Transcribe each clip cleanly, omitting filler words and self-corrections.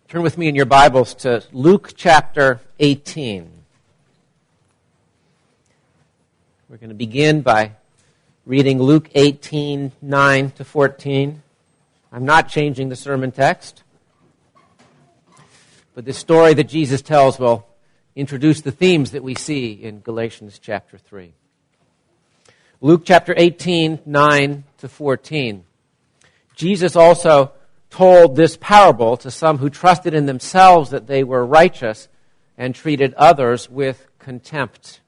Turn with me in your Bibles to Luke chapter 18. We're going to begin by reading Luke 18, 9 to 14. I'm not changing the sermon text, but the story that Jesus tells will introduce the themes that we see in Galatians chapter 3. Luke chapter 18, 9 to 14. Jesus also told this parable to some who trusted in themselves that they were righteous and treated others with contempt.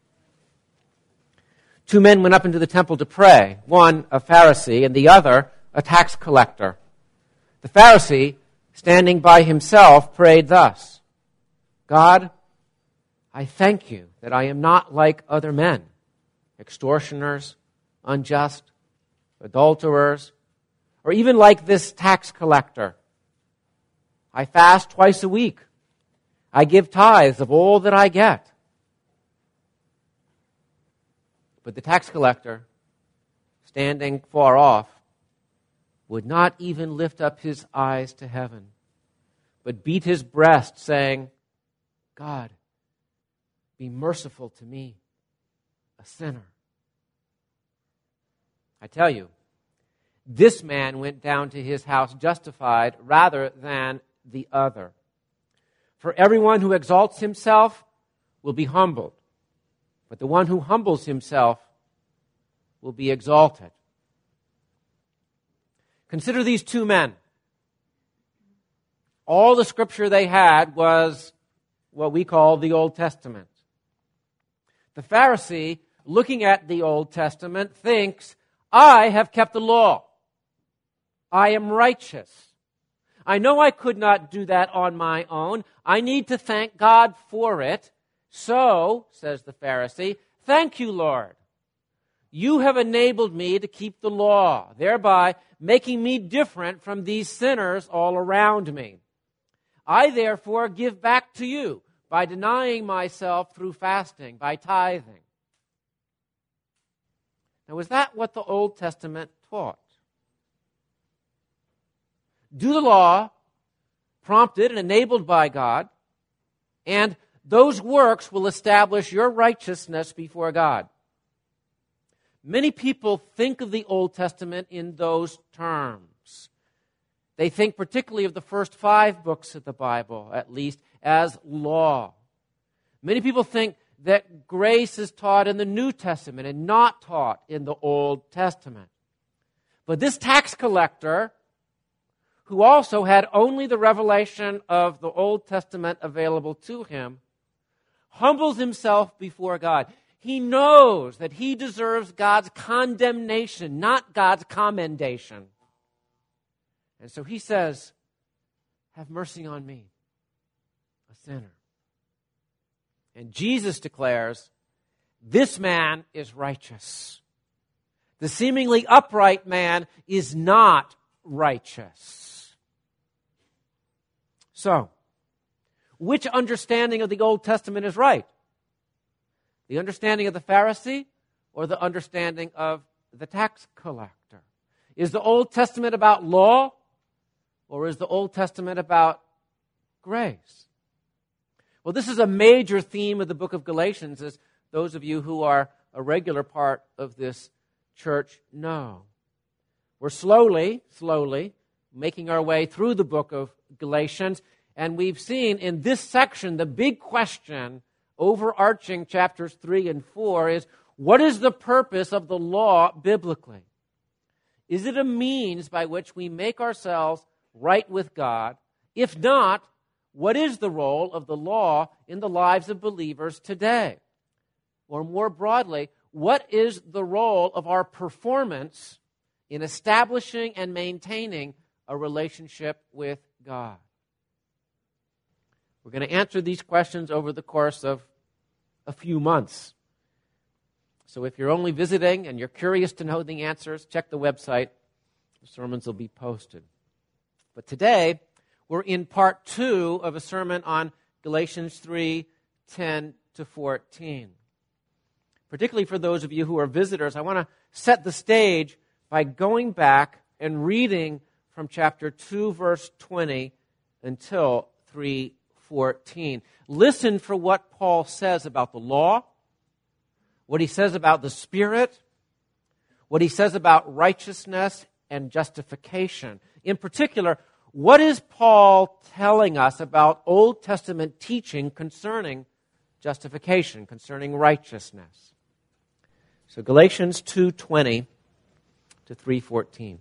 Two men went up into the temple to pray, one a Pharisee and the other a tax collector. The Pharisee, standing by himself, prayed thus, God, I thank you that I am not like other men, extortioners, unjust, adulterers, or even like this tax collector. I fast twice a week. I give tithes of all that I get. But the tax collector, standing far off, would not even lift up his eyes to heaven, but beat his breast, saying, God, be merciful to me, a sinner. I tell you, this man went down to his house justified rather than the other. For everyone who exalts himself will be humbled, but the one who humbles himself will be exalted. Consider these two men. All the scripture they had was what we call the Old Testament. The Pharisee, looking at the Old Testament, thinks, I have kept the law. I am righteous. I know I could not do that on my own. I need to thank God for it. So, says the Pharisee, thank you, Lord. You have enabled me to keep the law, thereby making me different from these sinners all around me. I therefore give back to you by denying myself through fasting, by tithing. Now, was that what the Old Testament taught? Do the law, prompted and enabled by God, and those works will establish your righteousness before God. Many people think of the Old Testament in those terms. They think particularly of the first 5 books of the Bible, at least, as law. Many people think that grace is taught in the New Testament and not taught in the Old Testament. But this tax collector, who also had only the revelation of the Old Testament available to him, humbles himself before God. He knows that he deserves God's condemnation, not God's commendation. And so he says, have mercy on me, a sinner. And Jesus declares, this man is righteous. The seemingly upright man is not righteous. So, which understanding of the Old Testament is right? The understanding of the Pharisee or the understanding of the tax collector? Is the Old Testament about law or is the Old Testament about grace? Well, this is a major theme of the book of Galatians, as those of you who are a regular part of this church know. We're slowly making our way through the book of Galatians, and we've seen in this section the big question overarching chapters 3 and 4 is, what is the purpose of the law biblically? Is it a means by which we make ourselves right with God? If not, what is the role of the law in the lives of believers today? Or more broadly, what is the role of our performance in establishing and maintaining a relationship with God? We're going to answer these questions over the course of a few months. So if you're only visiting and you're curious to know the answers, check the website. The sermons will be posted. But today, we're in part 2 of a sermon on Galatians 3, 10 to 14. Particularly for those of you who are visitors, I want to set the stage by going back and reading from chapter 2, verse 20 until 3:14. Listen for what Paul says about the law, what he says about the Spirit, what he says about righteousness and justification. In particular, what is Paul telling us about Old Testament teaching concerning justification, concerning righteousness? So Galatians 2:20 to 3:14.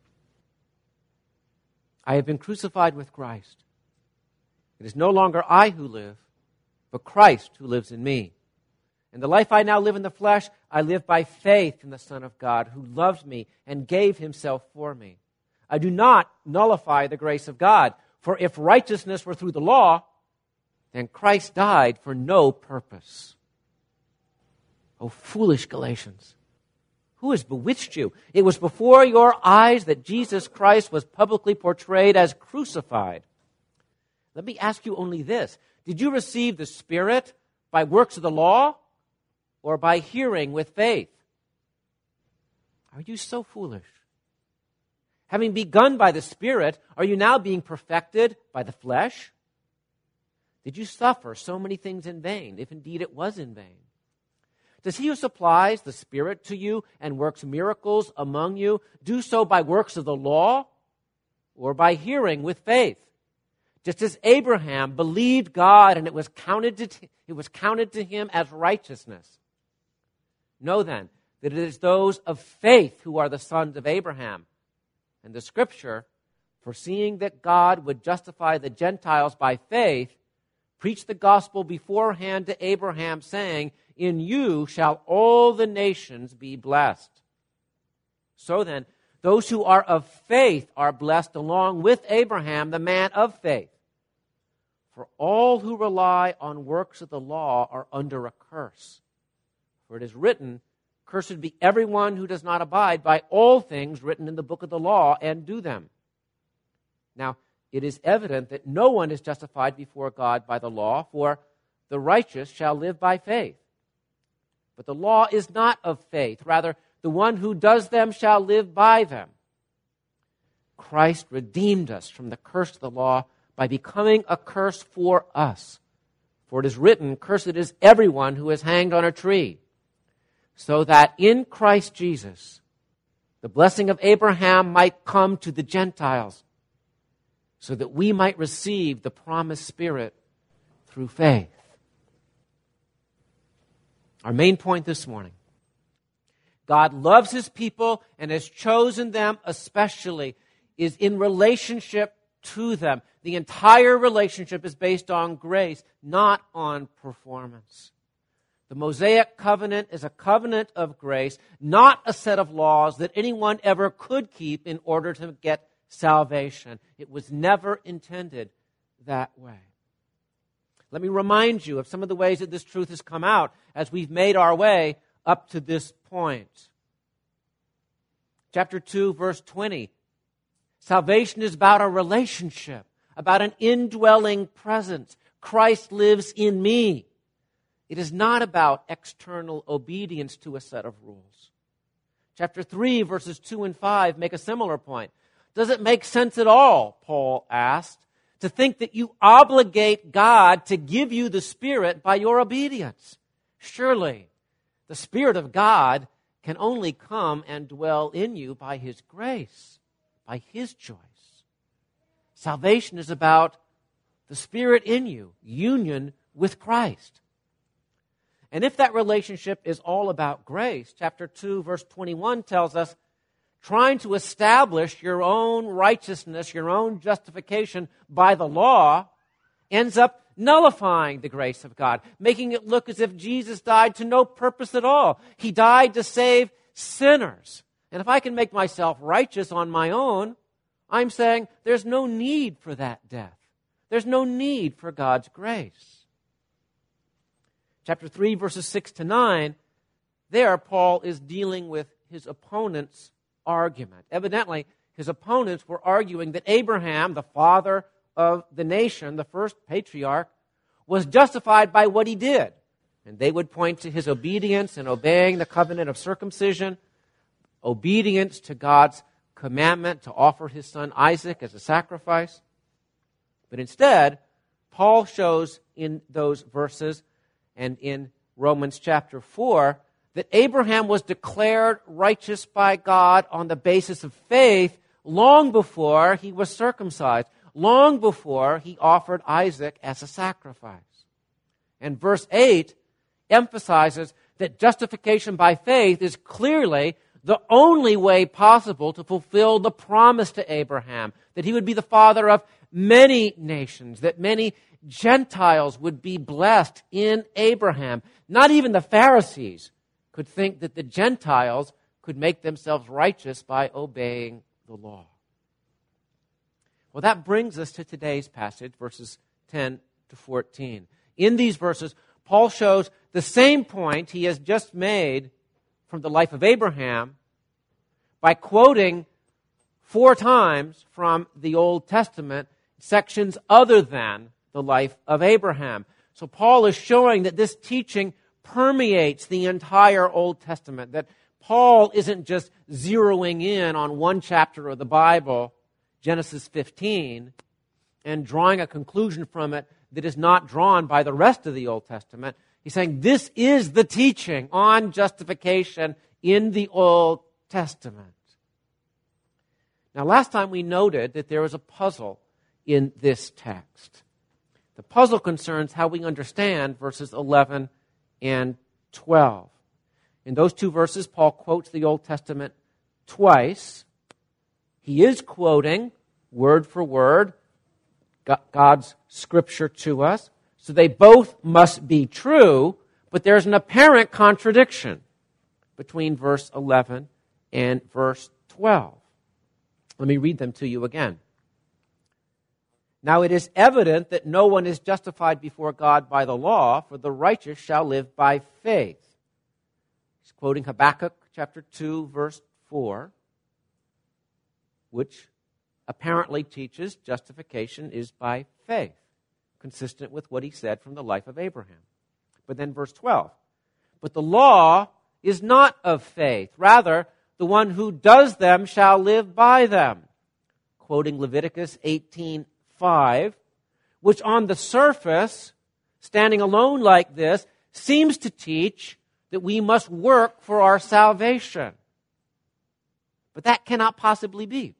I have been crucified with Christ. It is no longer I who live, but Christ who lives in me. And the life I now live in the flesh, I live by faith in the Son of God, who loved me and gave himself for me. I do not nullify the grace of God, for if righteousness were through the law, then Christ died for no purpose. O foolish Galatians, who has bewitched you? It was before your eyes that Jesus Christ was publicly portrayed as crucified. Let me ask you only this. Did you receive the Spirit by works of the law or by hearing with faith? Are you so foolish? Having begun by the Spirit, are you now being perfected by the flesh? Did you suffer so many things in vain, if indeed it was in vain? Does he who supplies the Spirit to you and works miracles among you do so by works of the law or by hearing with faith? Just as Abraham believed God and it was counted to him as righteousness. Know then that it is those of faith who are the sons of Abraham. And the Scripture, foreseeing that God would justify the Gentiles by faith, preached the gospel beforehand to Abraham, saying, in you shall all the nations be blessed. So then, those who are of faith are blessed along with Abraham, the man of faith. For all who rely on works of the law are under a curse. For it is written, cursed be everyone who does not abide by all things written in the book of the law and do them. Now, it is evident that no one is justified before God by the law, for the righteous shall live by faith. But the law is not of faith. Rather, the one who does them shall live by them. Christ redeemed us from the curse of the law by becoming a curse for us. For it is written, cursed is everyone who is hanged on a tree, so that in Christ Jesus the blessing of Abraham might come to the Gentiles, so that we might receive the promised Spirit through faith. Our main point this morning: God loves his people and has chosen them especially, is in relationship to them. The entire relationship is based on grace, not on performance. The Mosaic covenant is a covenant of grace, not a set of laws that anyone ever could keep in order to get salvation. It was never intended that way. Let me remind you of some of the ways that this truth has come out as we've made our way up to this point. Chapter 2, verse 20. Salvation is about a relationship, about an indwelling presence. Christ lives in me. It is not about external obedience to a set of rules. Chapter 3, verses 2 and 5 make a similar point. Does it make sense at all, Paul asked, to think that you obligate God to give you the Spirit by your obedience? Surely, the Spirit of God can only come and dwell in you by his grace, by his choice. Salvation is about the Spirit in you, union with Christ. And if that relationship is all about grace, chapter 2, verse 21 tells us, trying to establish your own righteousness, your own justification by the law, ends up nullifying the grace of God, making it look as if Jesus died to no purpose at all. He died to save sinners. And if I can make myself righteous on my own, I'm saying there's no need for that death. There's no need for God's grace. Chapter 3, verses 6 to 9, there Paul is dealing with his opponent's argument. Evidently, his opponents were arguing that Abraham, the father of the nation, the first patriarch, was justified by what he did. And they would point to his obedience in obeying the covenant of circumcision, obedience to God's commandment to offer his son Isaac as a sacrifice. But instead, Paul shows in those verses and in Romans chapter 4 that Abraham was declared righteous by God on the basis of faith long before he was circumcised, long before he offered Isaac as a sacrifice. And verse 8 emphasizes that justification by faith is clearly the only way possible to fulfill the promise to Abraham, that he would be the father of many nations, that many Gentiles would be blessed in Abraham. Not even the Pharisees could think that the Gentiles could make themselves righteous by obeying the law. Well, that brings us to today's passage, verses 10 to 14. In these verses, Paul shows the same point he has just made from the life of Abraham by quoting 4 times from the Old Testament sections other than the life of Abraham. So Paul is showing that this teaching permeates the entire Old Testament, that Paul isn't just zeroing in on one chapter of the Bible, Genesis 15, and drawing a conclusion from it that is not drawn by the rest of the Old Testament. He's saying this is the teaching on justification in the Old Testament. Now, last time we noted that there was a puzzle in this text. The puzzle concerns how we understand verses 11 and 12. In those 2 verses, Paul quotes the Old Testament twice. He is quoting, word for word, God's scripture to us. So they both must be true, but there's an apparent contradiction between verse 11 and verse 12. Let me read them to you again. Now it is evident that no one is justified before God by the law, for the righteous shall live by faith. He's quoting Habakkuk chapter 2, verse 4, which apparently teaches justification is by faith, consistent with what he said from the life of Abraham. But then verse 12, but the law is not of faith. Rather, the one who does them shall live by them. Quoting Leviticus 18:5, which on the surface, standing alone like this, seems to teach that we must work for our salvation. But that cannot possibly be.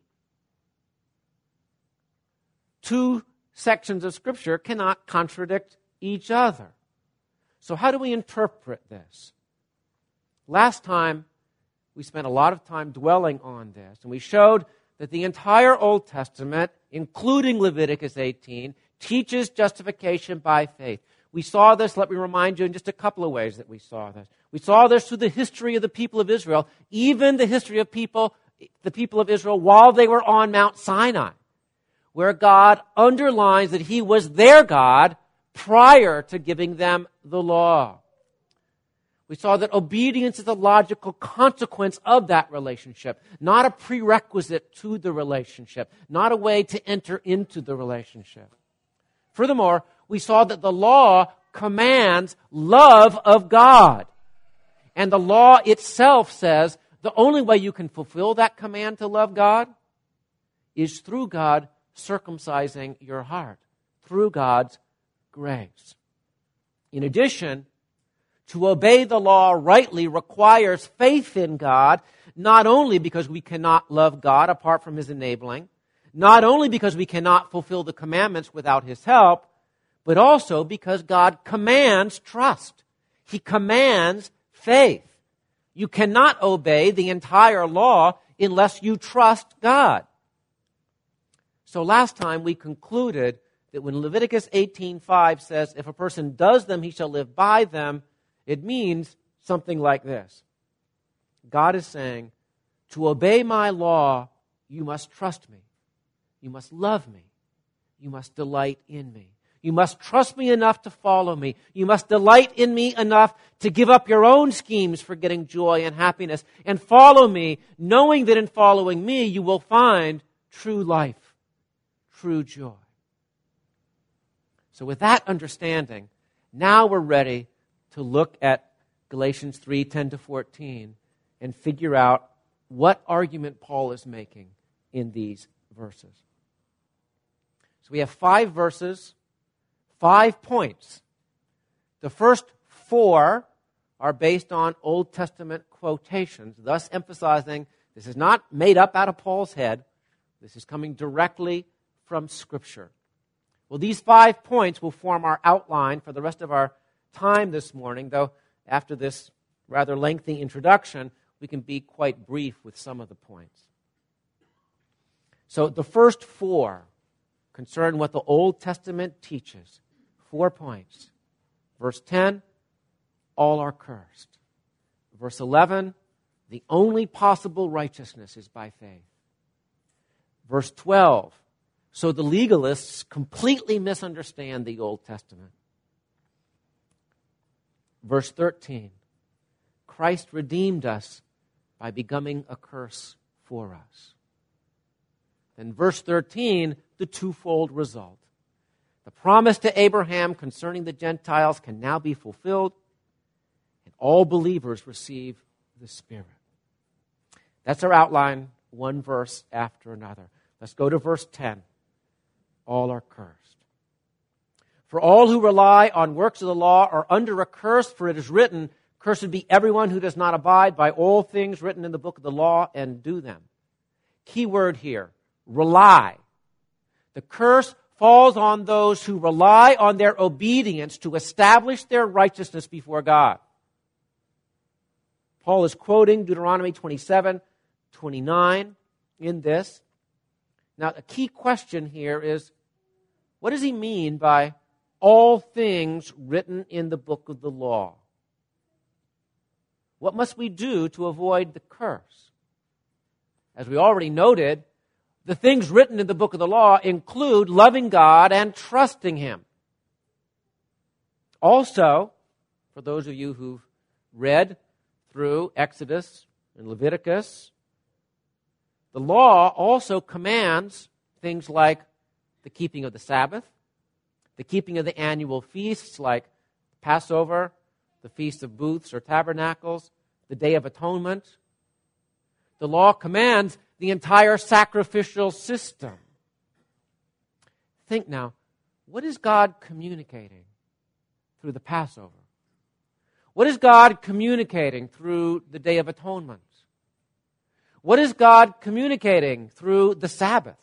2 sections of Scripture cannot contradict each other. So how do we interpret this? Last time, we spent a lot of time dwelling on this, and we showed that the entire Old Testament, including Leviticus 18, teaches justification by faith. We saw this, let me remind you, in just a couple of ways that we saw this. We saw this through the history of the people of Israel, even the history of the people of Israel while they were on Mount Sinai, where God underlines that He was their God prior to giving them the law. We saw that obedience is a logical consequence of that relationship, not a prerequisite to the relationship, not a way to enter into the relationship. Furthermore, we saw that the law commands love of God. And the law itself says the only way you can fulfill that command to love God is through God circumcising your heart, through God's grace. In addition, to obey the law rightly requires faith in God, not only because we cannot love God apart from His enabling, not only because we cannot fulfill the commandments without His help, but also because God commands trust. He commands faith. You cannot obey the entire law unless you trust God. So last time we concluded that when Leviticus 18:5 says, if a person does them, he shall live by them, it means something like this. God is saying, to obey my law, you must trust me. You must love me. You must delight in me. You must trust me enough to follow me. You must delight in me enough to give up your own schemes for getting joy and happiness and follow me, knowing that in following me, you will find true life, true joy. So with that understanding, now we're ready to look at Galatians 3:10-14 and figure out what argument Paul is making in these verses. So we have 5 verses, 5 points. The first 4 are based on Old Testament quotations, thus emphasizing this is not made up out of Paul's head. This is coming directly from Scripture. Well, these 5 points will form our outline for the rest of our time this morning, though after this rather lengthy introduction, we can be quite brief with some of the points. So the first 4 concern what the Old Testament teaches. 4 points. Verse 10, all are cursed. Verse 11, the only possible righteousness is by faith. Verse 12, so the legalists completely misunderstand the Old Testament. Verse 13, Christ redeemed us by becoming a curse for us. Then verse 13, the twofold result. The promise to Abraham concerning the Gentiles can now be fulfilled, and all believers receive the Spirit. That's our outline, one verse after another. Let's go to verse 10. All are cursed. For all who rely on works of the law are under a curse, for it is written, cursed be everyone who does not abide by all things written in the book of the law and do them. Key word here, rely. The curse falls on those who rely on their obedience to establish their righteousness before God. Paul is quoting Deuteronomy 27:29 in this. Now, a key question here is, what does he mean by all things written in the book of the law? What must we do to avoid the curse? As we already noted, the things written in the book of the law include loving God and trusting Him. Also, for those of you who've read through Exodus and Leviticus, the law also commands things like the keeping of the Sabbath, the keeping of the annual feasts like Passover, the Feast of Booths or Tabernacles, the Day of Atonement. The law commands the entire sacrificial system. Think now, what is God communicating through the Passover? What is God communicating through the Day of Atonement? What is God communicating through the Sabbath?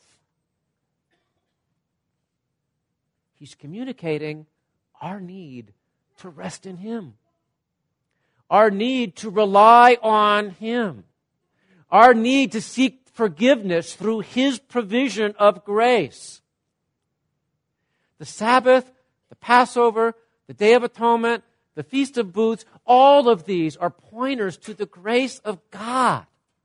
He's communicating our need to rest in Him, our need to rely on Him, our need to seek forgiveness through His provision of grace. The Sabbath, the Passover, the Day of Atonement, the Feast of Booths, all of these are pointers to the grace of God.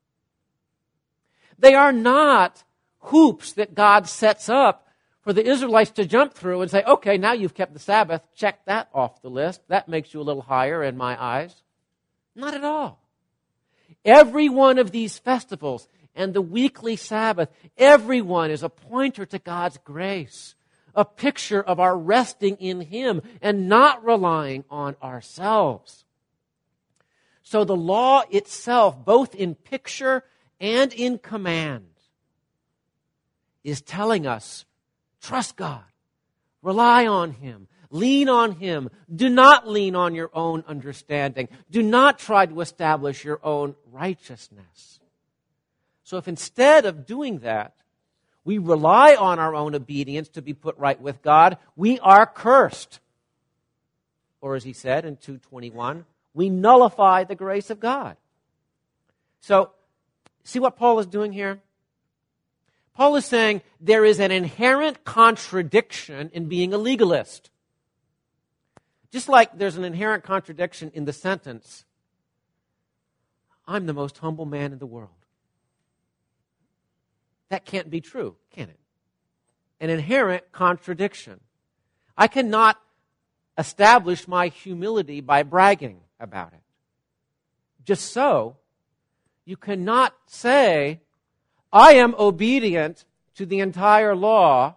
They are not hoops that God sets up for the Israelites to jump through and say, okay, now you've kept the Sabbath, check that off the list. That makes you a little higher in my eyes. Not at all. Every one of these festivals and the weekly Sabbath, everyone is a pointer to God's grace, a picture of our resting in Him and not relying on ourselves. So the law itself, both in picture and in command, is telling us, trust God, rely on Him, lean on Him. Do not lean on your own understanding. Do not try to establish your own righteousness. So if instead of doing that, we rely on our own obedience to be put right with God, we are cursed. Or as he said in 2:21, we nullify the grace of God. So, see what Paul is doing here? Paul is saying there is an inherent contradiction in being a legalist. Just like there's an inherent contradiction in the sentence, I'm the most humble man in the world. That can't be true, can it? An inherent contradiction. I cannot establish my humility by bragging about it. Just so, you cannot say, I am obedient to the entire law,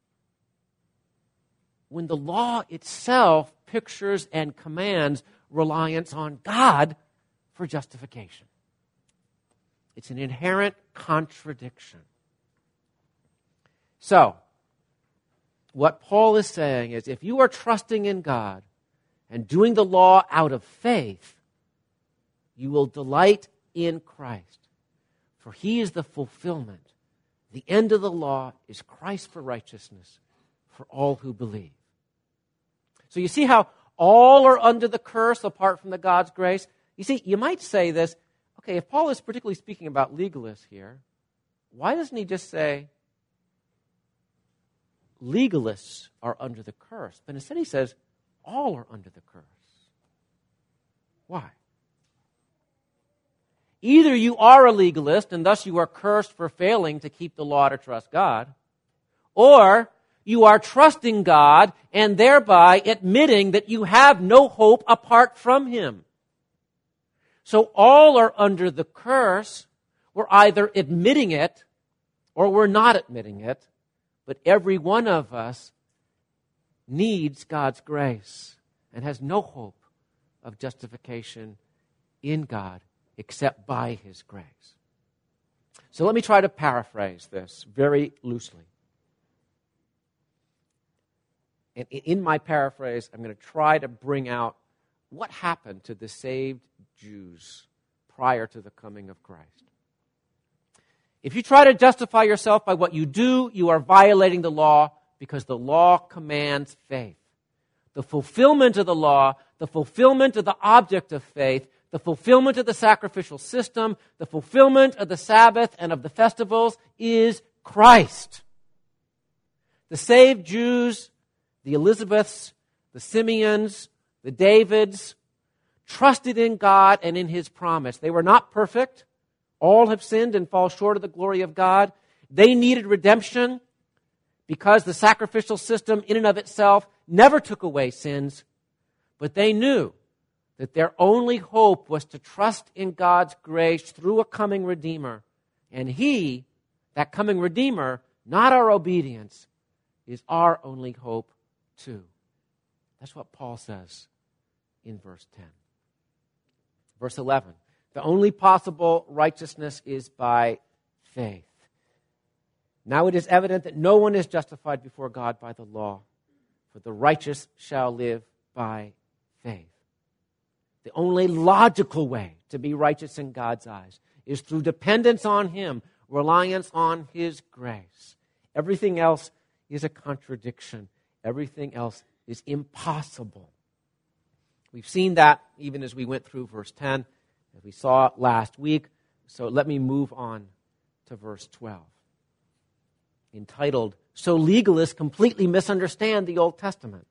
when the law itself pictures and commands reliance on God for justification. It's an inherent contradiction. So, what Paul is saying is if you are trusting in God and doing the law out of faith, you will delight in Christ, for he is the fulfillment. The end of the law is Christ for righteousness for all who believe. So you see how all are under the curse apart from the God's grace? You see, you might say this, okay, if Paul is particularly speaking about legalists here, why doesn't he just say legalists are under the curse? But instead he says all are under the curse. Why? Either you are a legalist and thus you are cursed for failing to keep the law to trust God, or you are trusting God and thereby admitting that you have no hope apart from him. So all are under the curse. We're either admitting it or we're not admitting it, but every one of us needs God's grace and has no hope of justification in God except by his grace. So let me try to paraphrase this very loosely. And in my paraphrase, I'm going to try to bring out what happened to the saved Jews prior to the coming of Christ. If you try to justify yourself by what you do, you are violating the law because the law commands faith. The fulfillment of the law, the fulfillment of the object of faith, the fulfillment of the sacrificial system, the fulfillment of the Sabbath and of the festivals is Christ. The saved Jews, the Elizabeths, the Simeons, the Davids, trusted in God and in his promise. They were not perfect. All have sinned and fall short of the glory of God. They needed redemption because the sacrificial system in and of itself never took away sins. But they knew that their only hope was to trust in God's grace through a coming Redeemer. And he, that coming Redeemer, not our obedience, is our only hope too. That's what Paul says in verse 10. Verse 11, the only possible righteousness is by faith. Now it is evident that no one is justified before God by the law, for the righteous shall live by faith. The only logical way to be righteous in God's eyes is through dependence on him, reliance on his grace. Everything else is a contradiction. Everything else is impossible. We've seen that even as we went through verse 10, as we saw it last week. So let me move on to verse 12, entitled, So Legalists Completely Misunderstand the Old Testament.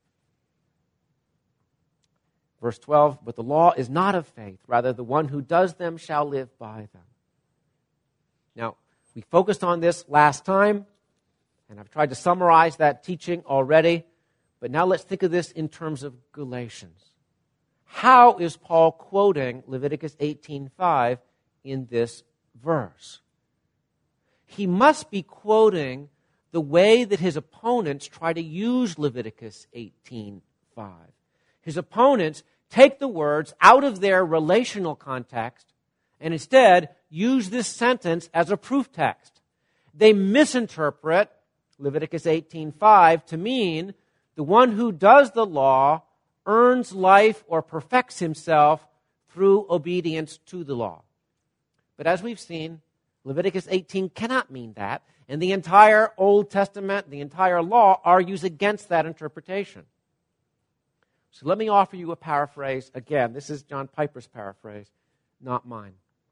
Verse 12, but the law is not of faith. Rather, the one who does them shall live by them. Now, we focused on this last time, and I've tried to summarize that teaching already. But now let's think of this in terms of Galatians. How is Paul quoting Leviticus 18:5 in this verse? He must be quoting the way that his opponents try to use Leviticus 18:5. His opponents take the words out of their relational context and instead use this sentence as a proof text. They misinterpret Leviticus 18:5 to mean the one who does the law earns life or perfects himself through obedience to the law. But as we've seen, Leviticus 18 cannot mean that, and the entire Old Testament, the entire law, argues against that interpretation. So let me offer you a paraphrase. Again, this is John Piper's paraphrase, not mine.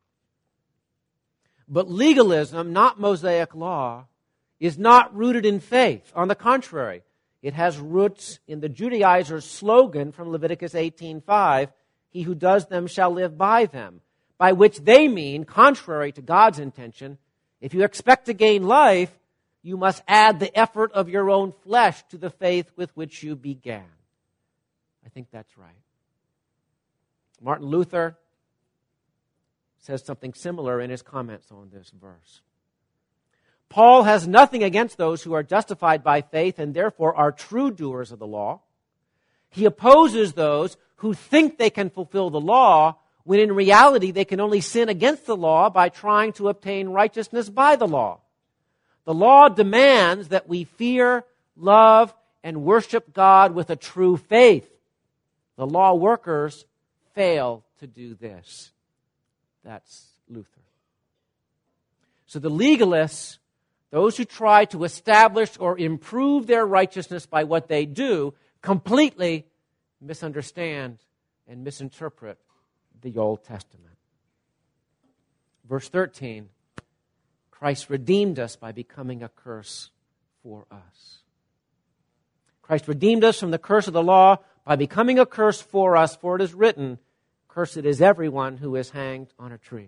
But legalism, not Mosaic law, is not rooted in faith. On the contrary, it has roots in the Judaizers' slogan from Leviticus 18:5, he who does them shall live by them, by which they mean, contrary to God's intention, if you expect to gain life, you must add the effort of your own flesh to the faith with which you began. I think that's right. Martin Luther says something similar in his comments on this verse. Paul has nothing against those who are justified by faith and therefore are true doers of the law. He opposes those who think they can fulfill the law when in reality they can only sin against the law by trying to obtain righteousness by the law. The law demands that we fear, love, and worship God with a true faith. The law workers fail to do this. That's Luther. So the legalists, those who try to establish or improve their righteousness by what they do, completely misunderstand and misinterpret the Old Testament. Verse 13, Christ redeemed us by becoming a curse for us. Christ redeemed us from the curse of the law by becoming a curse for us, for it is written, "Cursed is everyone who is hanged on a tree."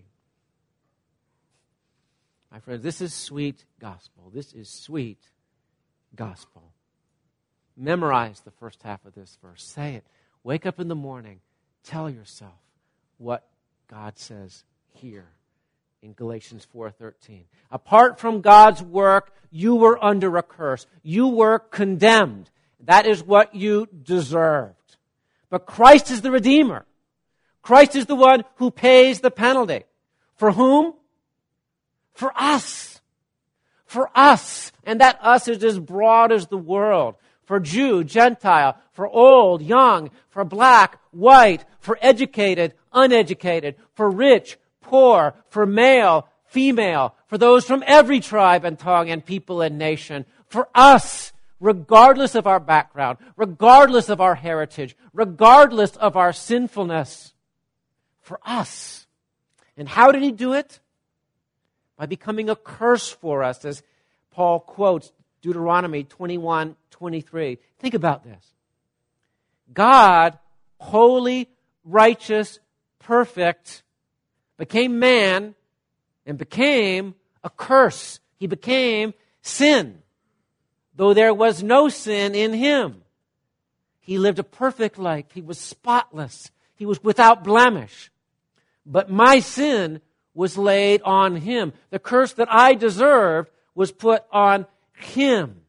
My friends, this is sweet gospel. This is sweet gospel. Memorize the first half of this verse. Say it. Wake up in the morning. Tell yourself what God says here in Galatians 4:13. Apart from God's work, you were under a curse. You were condemned. That is what you deserved. But Christ is the Redeemer. Christ is the one who pays the penalty. For whom? For us. For us. And that us is as broad as the world. For Jew, Gentile, for old, young, for black, white, for educated, uneducated, for rich, poor, for male, female, for those from every tribe and tongue and people and nation. For us, regardless of our background, regardless of our heritage, regardless of our sinfulness. For us. And how did he do it? By becoming a curse for us, as Paul quotes Deuteronomy 21:23. Think about this. God, holy, righteous, perfect, became man and became a curse. He became sin, though there was no sin in him. He lived a perfect life. He was spotless. He was without blemish. But my sin was laid on him. The curse that I deserved was put on him.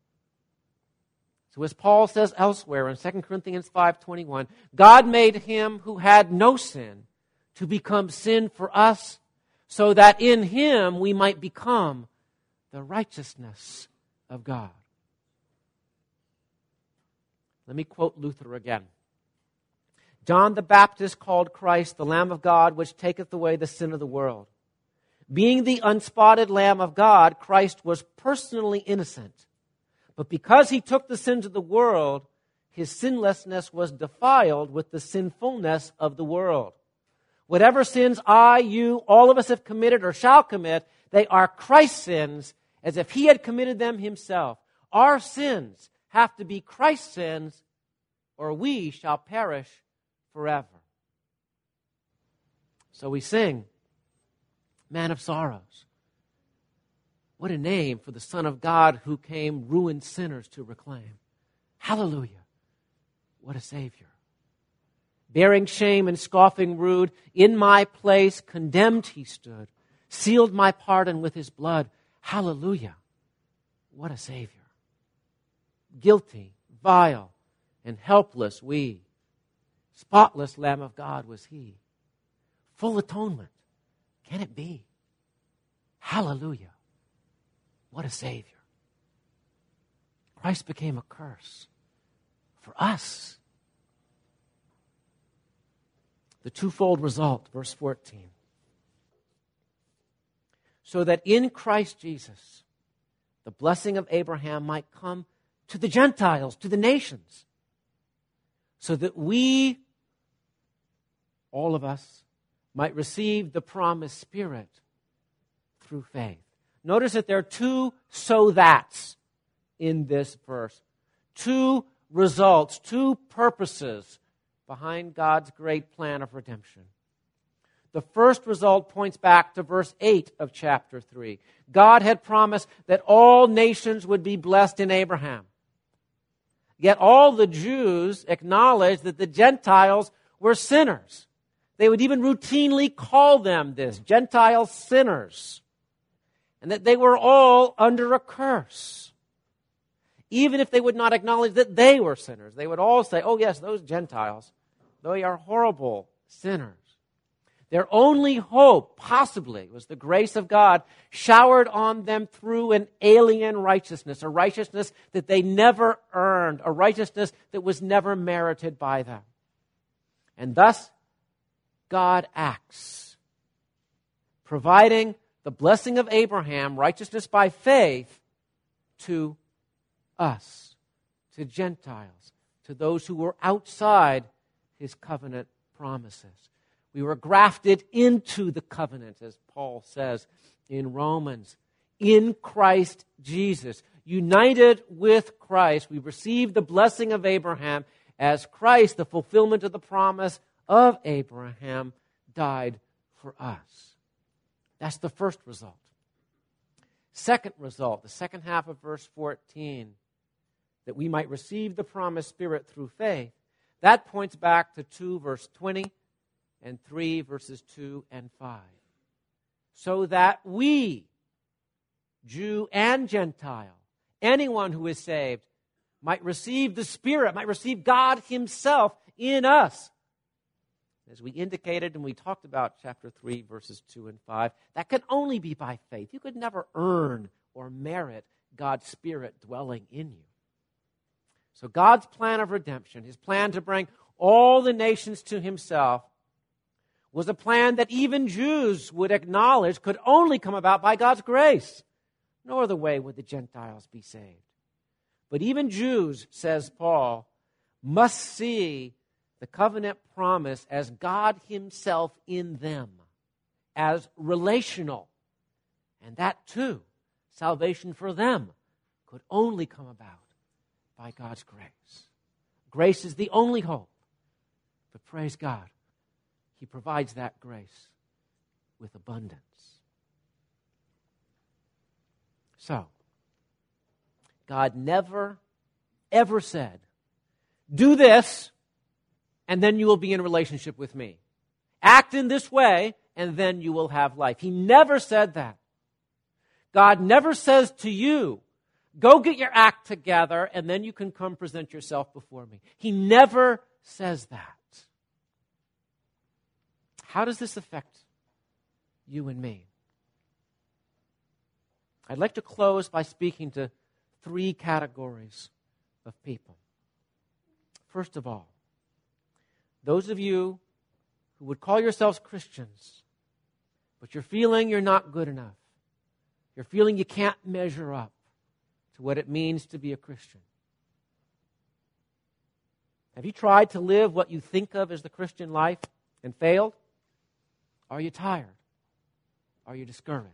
So as Paul says elsewhere in 2 Corinthians 5:21, God made him who had no sin to become sin for us, so that in him we might become the righteousness of God. Let me quote Luther again. John the Baptist called Christ the Lamb of God, which taketh away the sin of the world. Being the unspotted Lamb of God, Christ was personally innocent. But because he took the sins of the world, his sinlessness was defiled with the sinfulness of the world. Whatever sins I, you, all of us have committed or shall commit, they are Christ's sins, as if he had committed them himself. Our sins have to be Christ's sins, or we shall perish forever. So we sing, Man of Sorrows. What a name for the Son of God who came ruined sinners to reclaim. Hallelujah. What a Savior. Bearing shame and scoffing rude, in my place condemned he stood, sealed my pardon with his blood. Hallelujah. What a Savior. Guilty, vile, and helpless we. Spotless Lamb of God was he. Full atonement. Can it be? Hallelujah. What a Savior. Christ became a curse for us. The twofold result, verse 14. So that in Christ Jesus, the blessing of Abraham might come to the Gentiles, to the nations, so that we, all of us, might receive the promised Spirit through faith. Notice that there are two so that's in this verse. Two results, two purposes behind God's great plan of redemption. The first result points back to verse 8 of chapter 3. God had promised that all nations would be blessed in Abraham. Yet all the Jews acknowledged that the Gentiles were sinners. They would even routinely call them this, Gentile sinners. And that they were all under a curse. Even if they would not acknowledge that they were sinners, they would all say, oh yes, those Gentiles, they are horrible sinners. Their only hope, possibly, was the grace of God showered on them through an alien righteousness, a righteousness that they never earned, a righteousness that was never merited by them. And thus, God acts, providing the blessing of Abraham, righteousness by faith, to us, to Gentiles, to those who were outside his covenant promises. We were grafted into the covenant, as Paul says in Romans, in Christ Jesus. United with Christ, we receive the blessing of Abraham as Christ, the fulfillment of the promise of Abraham, died for us. That's the first result. Second result, the second half of verse 14, that we might receive the promised Spirit through faith, that points back to 2 verse 20 and 3 verses 2 and 5. So that we, Jew and Gentile, anyone who is saved, might receive the Spirit, might receive God himself in us. As we indicated and we talked about chapter 3, verses 2 and 5, that can only be by faith. You could never earn or merit God's Spirit dwelling in you. So God's plan of redemption, his plan to bring all the nations to himself, was a plan that even Jews would acknowledge could only come about by God's grace. No other way would the Gentiles be saved. But even Jews, says Paul, must see the covenant promise as God himself in them, as relational. And that too, salvation for them, could only come about by God's grace. Grace is the only hope. But praise God, he provides that grace with abundance. So, God never, ever said, do this, and then you will be in a relationship with me. Act in this way, and then you will have life. He never said that. God never says to you, go get your act together, and then you can come present yourself before me. He never says that. How does this affect you and me? I'd like to close by speaking to 3 categories of people. First of all, those of you who would call yourselves Christians, but you're feeling you're not good enough. You're feeling you can't measure up to what it means to be a Christian. Have you tried to live what you think of as the Christian life and failed? Are you tired? Are you discouraged?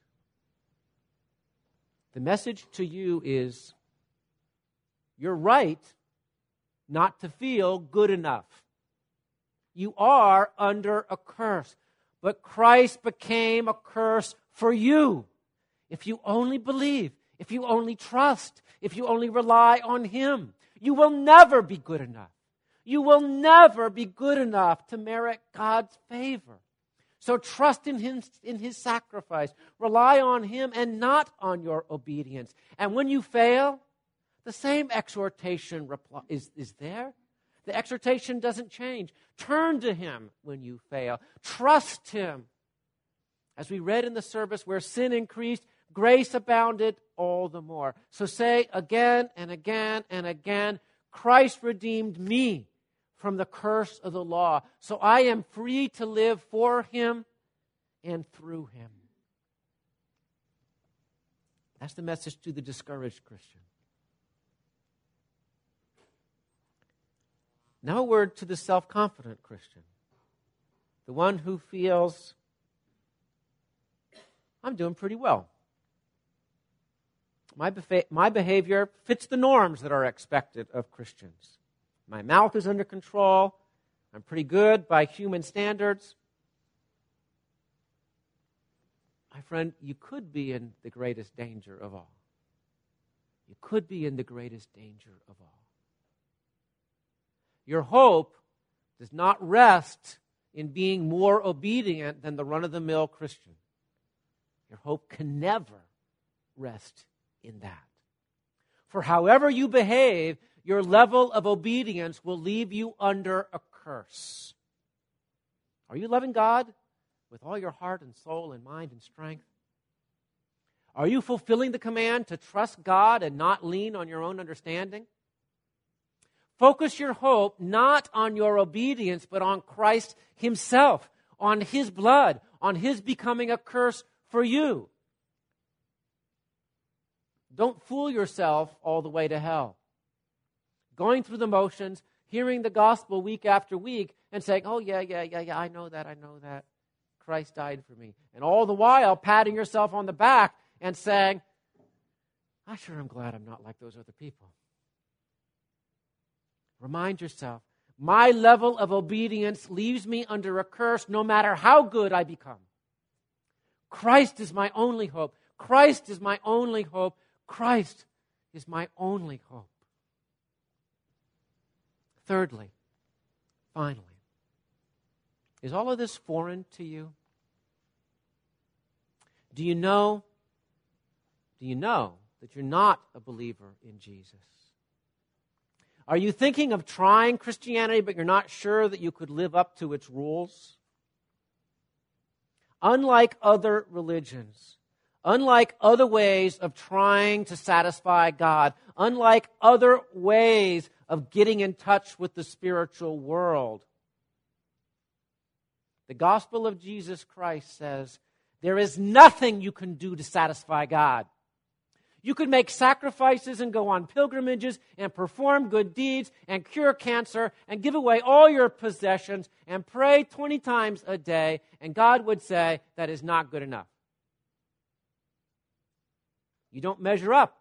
The message to you is, you're right not to feel good enough. You are under a curse, but Christ became a curse for you. If you only believe, if you only trust, if you only rely on him, you will never be good enough. You will never be good enough to merit God's favor. So trust in his sacrifice. Rely on him and not on your obedience. And when you fail, the same exhortation is there. The exhortation doesn't change. Turn to him when you fail. Trust him. As we read in the service, where sin increased, grace abounded all the more. So say again and again and again, Christ redeemed me from the curse of the law. So I am free to live for him and through him. That's the message to the discouraged Christian. Now a word to the self-confident Christian. The one who feels, I'm doing pretty well. My behavior fits the norms that are expected of Christians. My mouth is under control. I'm pretty good by human standards. My friend, you could be in the greatest danger of all. You could be in the greatest danger of all. Your hope does not rest in being more obedient than the run-of-the-mill Christian. Your hope can never rest in that. For however you behave, your level of obedience will leave you under a curse. Are you loving God with all your heart and soul and mind and strength? Are you fulfilling the command to trust God and not lean on your own understanding? Focus your hope not on your obedience, but on Christ himself, on his blood, on his becoming a curse for you. Don't fool yourself all the way to hell. Going through the motions, hearing the gospel week after week, and saying, oh, yeah, I know that. Christ died for me. And all the while patting yourself on the back and saying, I sure am glad I'm not like those other people. Remind yourself, my level of obedience leaves me under a curse no matter how good I become. Christ is my only hope. Christ is my only hope. Christ is my only hope. Thirdly, finally, is all of this foreign to you? Do you know that you're not a believer in Jesus? Are you thinking of trying Christianity, but you're not sure that you could live up to its rules? Unlike other religions, unlike other ways of trying to satisfy God, unlike other ways of getting in touch with the spiritual world, the gospel of Jesus Christ says there is nothing you can do to satisfy God. You could make sacrifices and go on pilgrimages and perform good deeds and cure cancer and give away all your possessions and pray 20 times a day, and God would say that is not good enough. You don't measure up.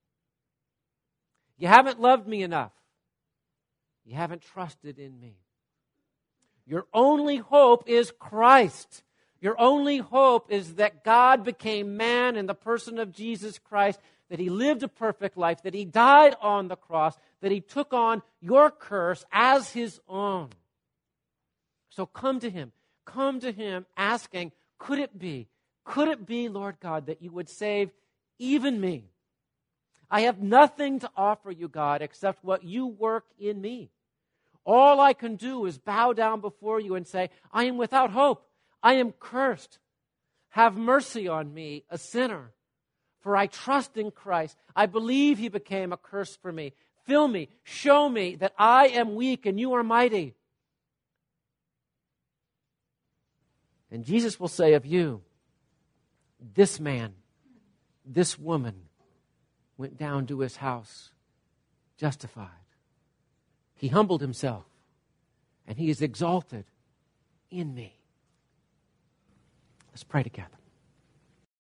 You haven't loved me enough. You haven't trusted in me. Your only hope is Christ. Your only hope is that God became man in the person of Jesus Christ, that he lived a perfect life, that he died on the cross, that he took on your curse as his own. So come to him asking, could it be, Lord God, that you would save even me? I have nothing to offer you, God, except what you work in me. All I can do is bow down before you and say, I am without hope. I am cursed. Have mercy on me, a sinner. For I trust in Christ. I believe he became a curse for me. Fill me. Show me that I am weak and you are mighty. And Jesus will say of you, this man, this woman went down to his house justified. He humbled himself and he is exalted in me. Let's pray together.